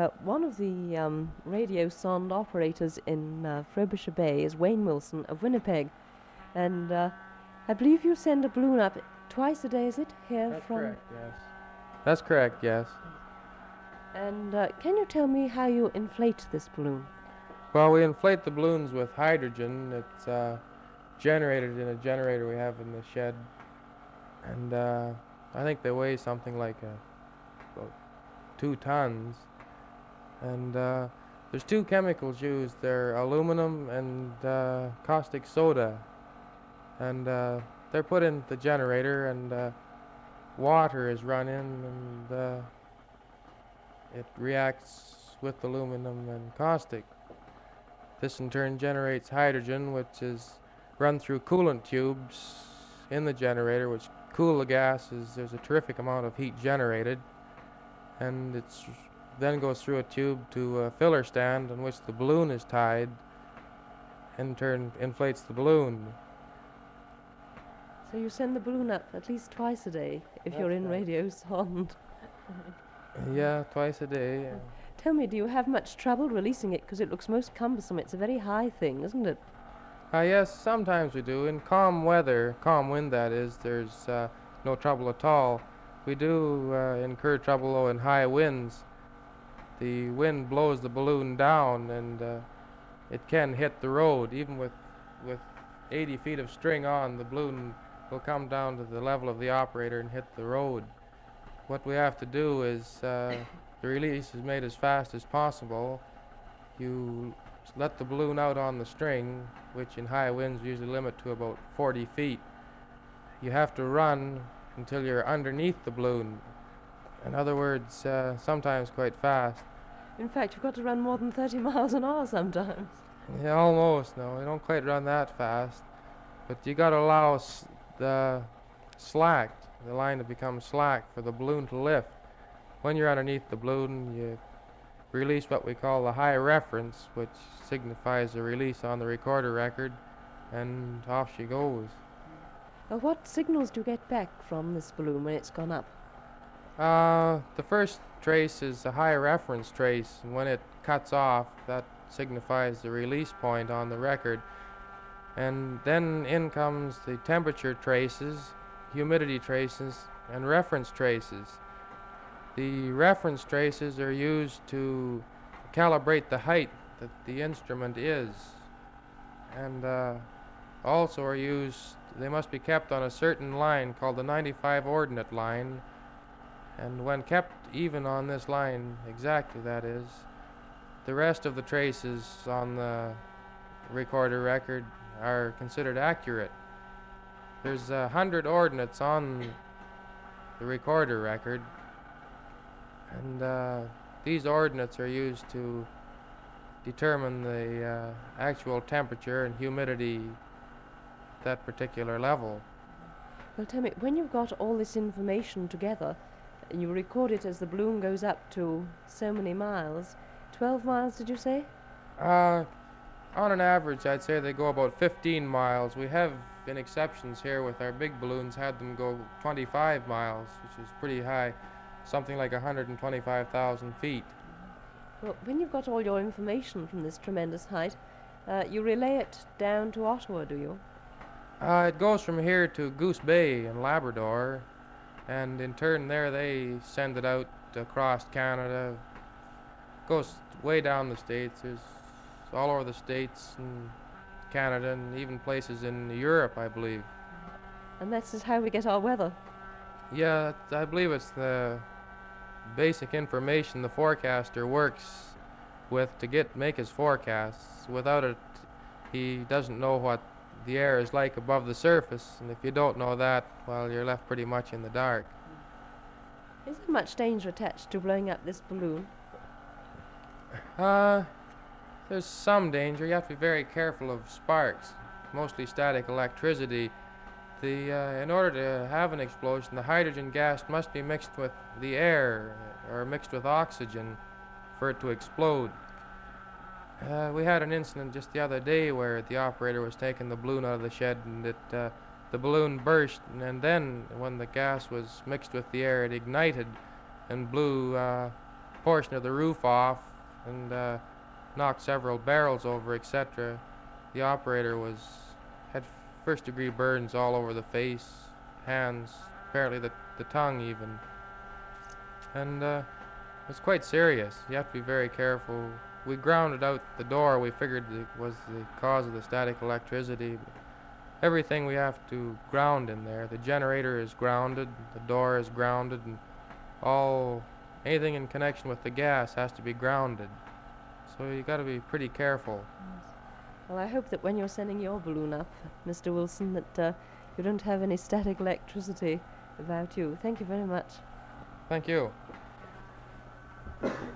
One of the radio sonde operators in Frobisher Bay is Wayne Wilson of Winnipeg, and I believe you send a balloon up twice a day, is it? Here That's from. correct, yes. That's correct, yes. And can you tell me how you inflate this balloon? Well, we inflate the balloons with hydrogen. It's generated in a generator we have in the shed, and I think they weigh something like about 2 tons. And there's two chemicals used. They're aluminum and caustic soda, and they're put in the generator, and water is run in, and it reacts with aluminum and caustic. This in turn generates hydrogen, which is run through coolant tubes in the generator, which cool the gases. There's a terrific amount of heat generated, and it's then goes through a tube to a filler stand in which the balloon is tied, in turn inflates the balloon. So you send the balloon up at least twice a day if you're in radio sonde. Yeah, twice a day. Tell me, do you have much trouble releasing it? Because it looks most cumbersome. It's a very high thing, isn't it? Yes, sometimes we do. In calm weather, calm wind that is, there's no trouble at all. We do incur trouble though in high winds. The wind blows the balloon down, and it can hit the road. Even with 80 feet of string on, the balloon will come down to the level of the operator and hit the road. What we have to do is the release is made as fast as possible. You let the balloon out on the string, which in high winds usually limit to about 40 feet. You have to run until you're underneath the balloon. In other words, sometimes quite fast. In fact, you've got to run more than 30 miles an hour sometimes. Yeah, almost. No, you don't quite run that fast. But you got to allow the line to become slack for the balloon to lift. When you're underneath the balloon, you release what we call the high reference, which signifies a release on the recorder record, and off she goes. What signals do you get back from this balloon when it's gone up? The first trace is a high reference trace, and when it cuts off, that signifies the release point on the record. And then in comes the temperature traces, humidity traces, and reference traces. The reference traces are used to calibrate the height that the instrument is, and also are used, they must be kept on a certain line called the 95 ordinate line, and when kept even on this line, exactly that is, the rest of the traces on the recorder record are considered accurate. There's 100 ordinates on the recorder record, and these ordinates are used to determine the actual temperature and humidity at that particular level. Well, tell me, when you've got all this information together, and you record it as the balloon goes up to so many miles, 12 miles, did you say? On an average, I'd say they go about 15 miles. We have, in exceptions here with our big balloons, had them go 25 miles, which is pretty high, something like 125,000 feet. Well, when you've got all your information from this tremendous height, you relay it down to Ottawa, do you? It goes from here to Goose Bay in Labrador, and in turn there they send it out across Canada. Goes way down the States. There's all over the States and Canada and even places in Europe, I believe. And that's just how we get our weather. Yeah, I believe it's the basic information the forecaster works with to make his forecasts. Without it, he doesn't know what the air is like above the surface, and if you don't know that, well, you're left pretty much in the dark. Is there much danger attached to blowing up this balloon? There's some danger. You have to be very careful of sparks, mostly static electricity. In order to have an explosion, the hydrogen gas must be mixed with the air or mixed with oxygen for it to explode. We had an incident just the other day where the operator was taking the balloon out of the shed, and the balloon burst, and then when the gas was mixed with the air, it ignited and blew portion of the roof off and knocked several barrels over, etc. The operator had first-degree burns all over the face, hands, apparently the tongue even. And it was quite serious. You have to be very careful. We grounded out the door. We figured it was the cause of the static electricity. Everything we have to ground in there. The generator is grounded, the door is grounded, and anything in connection with the gas has to be grounded. So you got to be pretty careful. Yes. Well, I hope that when you're sending your balloon up, Mr. Wilson, that you don't have any static electricity about you. Thank you very much. Thank you.